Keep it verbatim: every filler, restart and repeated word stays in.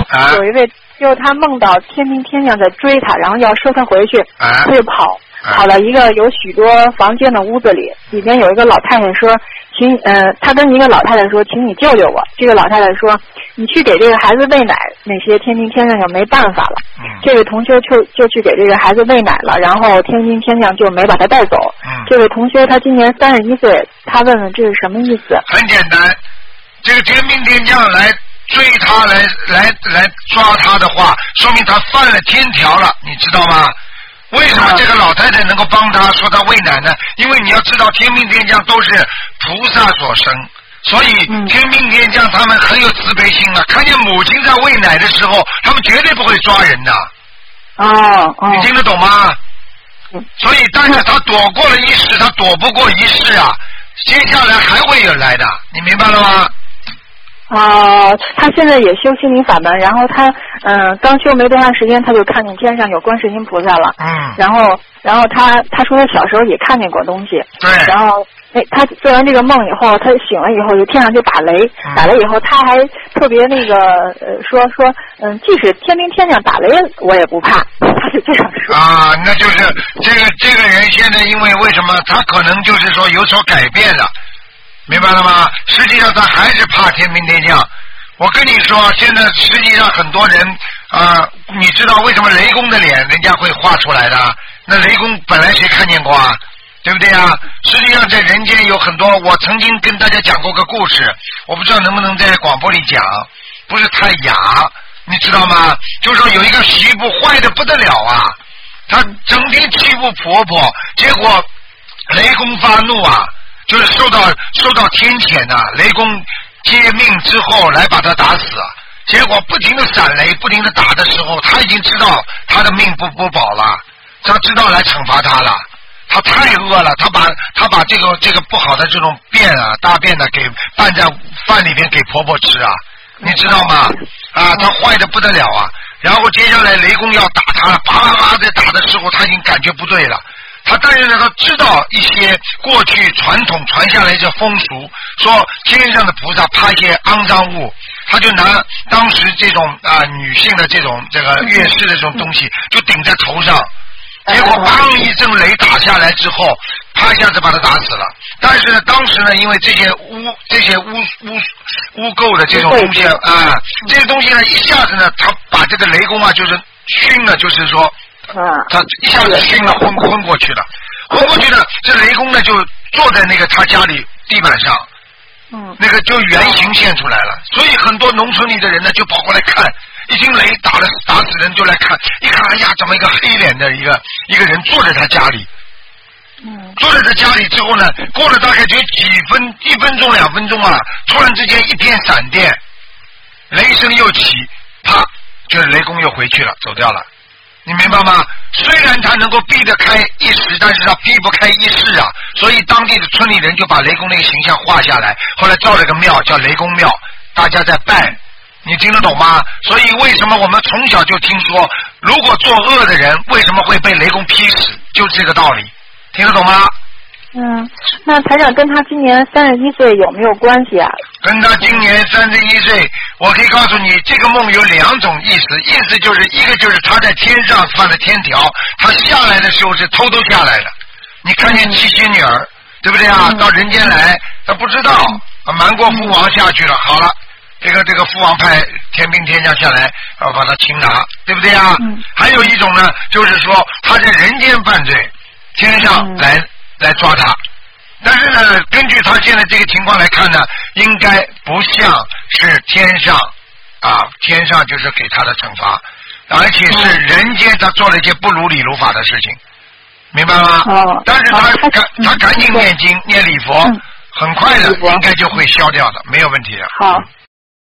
啊、 有一位就他梦到天兵天将在追他，然后要收他回去， 啊、 他就跑。跑到一个有许多房间的屋子里，里面有一个老太太说，请呃，他跟一个老太太说，请你救救我。这个老太太说，你去给这个孩子喂奶，那些天兵天将就没办法了。 嗯、 这位同学就就去给这个孩子喂奶了，然后天兵天将就没把他带走。 嗯、 这位同学他今年三十一岁，他问问这是什么意思？ 很简单，这个天兵天将来追他来来来抓他的话，说明他犯了天条了，你知道吗？为什么这个老太太能够帮他说他喂奶呢？因为你要知道，天兵天将都是菩萨所生，所以天兵天将他们很有慈悲心啊。看见母亲在喂奶的时候，他们绝对不会抓人的。 哦哦， 你听得懂吗？所以，但是他躲过了一世，他躲不过一世啊。接下来还会有来的，你明白了吗？ 哦，他现在也修心灵法门，然后他嗯、呃、刚修没多长时间，他就看见天上有观世音菩萨了。 嗯。然后，然后他他说他小时候也看见过东西。 对。 然后，哎，他做完这个梦以后，他醒了以后，就天上就打雷，嗯、打雷以后他还特别那个呃说说嗯，即使天兵天将打雷我也不怕，他是这样说。 啊，那就是这个这个人现在因为为什么他可能就是说有所改变了。明白了吗？实际上他还是怕天兵天将。我跟你说，现在实际上很多人啊、呃，你知道为什么雷公的脸人家会画出来的？那雷公本来谁看见过啊？对不对啊？实际上在人间有很多，我曾经跟大家讲过个故事，我不知道能不能在广播里讲，不是太雅，你知道吗？就是说有一个媳妇坏的不得了啊，她整天欺负婆婆，结果雷公发怒啊。就是受到受到天谴呐、啊，雷公接命之后来把他打死，结果不停的闪雷，不停的打的时候，他已经知道他的命不不保了，他知道来惩罚他了，他太饿了，他把他把这个这个不好的这种便啊大便呢给拌在饭里边给婆婆吃啊，你知道吗？啊，他坏的不得了啊！然后接下来雷公要打他了，叭叭叭在打的时候，他已经感觉不对了。他但是呢，他知道一些过去传统传下来的风俗，说天上的菩萨怕一些肮脏物，他就拿当时这种啊、呃、女性的这种这个月事的这种东西，就顶在头上，结果砰一阵雷打下来之后，啪一下子把他打死了。但是呢，当时呢，因为这些污这些污污污垢的这种东西啊、呃，这些东西呢，一下子呢，他把这个雷公啊，就是熏了，就是说。他一下子熏了，昏昏过去了，昏过去了。这雷公呢，就坐在那个他家里地板上，嗯，那个就原形现出来了。所以很多农村里的人呢，就跑过来看，一听雷打了打死人就来看，一看，哎呀，怎么一个黑脸的一个一个人坐在他家里？嗯，坐在他家里之后呢，过了大概就几分一分钟两分钟啊，突然之间一片闪电，雷声又起，啪，就是雷公又回去了，走掉了。你明白吗？虽然他能够避得开一时，但是他避不开一世啊。所以当地的村里人就把雷公那个形象画下来，后来造了个庙叫雷公庙，大家在拜。你听得懂吗？所以为什么我们从小就听说，如果作恶的人为什么会被雷公劈死，就是这个道理。听得懂吗？ 嗯，那台长跟他今年三十一岁有没有关系啊？ 跟他今年三十一岁，我可以告诉你，这个梦有两种意思，意思就是一个就是他在天上犯了天条，他下来的时候是偷偷下来的。你看见七仙女儿，对不对啊？嗯、到人间来，他不知道，啊，瞒过父王下去了。好了，这个这个父王派天兵天将下来，要把他擒拿，对不对啊？嗯、还有一种呢，就是说他在人间犯罪，天上来。嗯来抓他，但是呢，根据他现在这个情况来看呢，应该不像是天上啊，天上就是给他的惩罚，而且是人间他做了一些不如理如法的事情，明白吗？哦。但是他赶他赶紧念经念礼佛，很快的应该就会消掉的，没有问题的。 好。